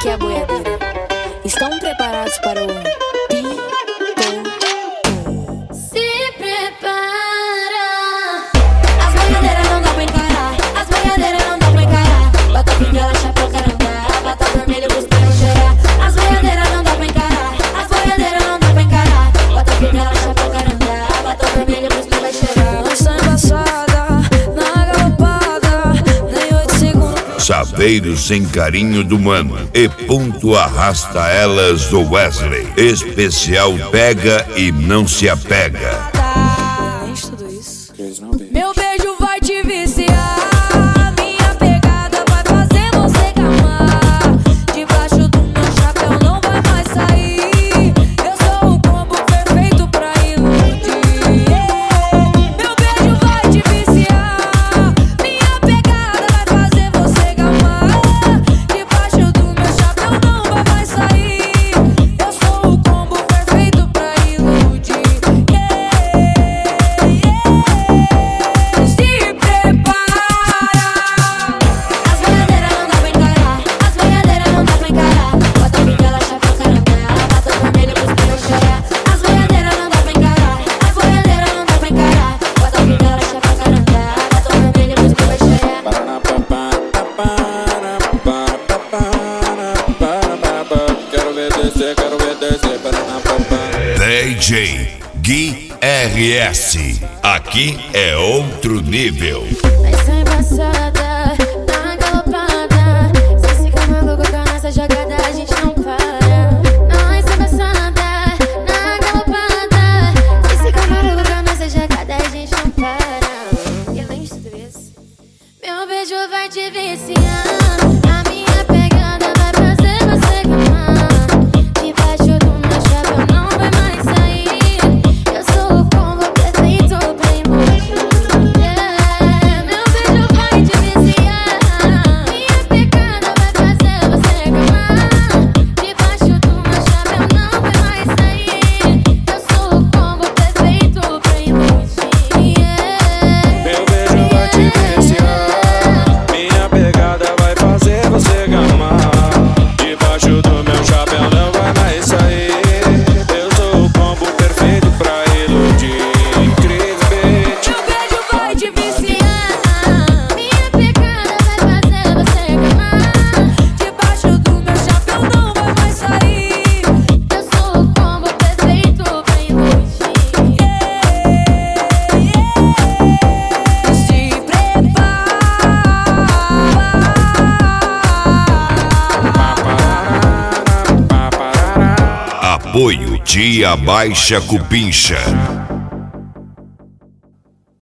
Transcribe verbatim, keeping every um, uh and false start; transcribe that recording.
aqui é a boiadeira. Estão preparados para o Pi? Se prepara. As boiadeiras não dá pra encarar. As boiadeiras não dá pra encarar. Bota pinguela, chapéu, carandá. Bota vermelho pros pés cheirar. As boiadeiras não dá pra encarar. As boiadeiras não dá pra encarar. Bota pinguela, chapéu, carandá. Bota vermelho pros pés cheirar. Não está embaçada, na galopada, nem oito segundos. Chaveiro sem carinho do mano e ponto arrasta elas do Wesley. Especial pega e não se apega. Além de tudo isso, meu beijo vai te viciar. Minha pegada vai fazer você gamar. Debaixo do meu chapéu não vai mais sair. Eu sou o combo perfeito pra iludir. Meu beijo vai te viciar. Minha pegada vai fazer você gamar. Debaixo do meu chapéu não vai mais sair. Eu sou o combo perfeito pra iludir. Se prepara. As boiadeiras não dá pra encarar. As boiadeiras não dá pra encarar. Bota pinguela, chapéu, carandá. Bota vermelho pros pés cheirar. As boiadeiras não dá pra encarar. As boiadeiras não dá pra encarar. Bota pinguela, chapéu, carandá. Bota vermelho pros pés cheirar. Quero ver descer, quero ver descer. D J Gui R S. Aqui é outro nível. Vai ser embaçada, na galopada. Se fica maluco com essa jogada, a gente não para. Nós embaçada, na galopada. Se fica maluco com essa jogada, a gente não para. E além de tudo isso, meu beijo vai te viciar. A minha pegada vai fazer você gamar. Debaixo do meu chapéu não vai mais sair. Eu sou o combo perfeito pra iludir. Meu beijo vai te viciar. Minha pegada vai fazer você gamar. Debaixo do meu chapéu não vai mais sair. Eu sou o combo perfeito pra iludir. Meu beijo vai te viciar. Minha pegada vai fazer você gamar. Debaixo do meu chapéu não vai mais sair. Eu sou o combo perfeito pra iludir. Cris Beat. meu beijo vai te viciar. Minha pegada vai fazer você gamar. Debaixo do meu chapéu não vai mais sair. Eu sou o combo perfeito pra iludir. Se prepara. Apoio Tia Baixa Cupincha.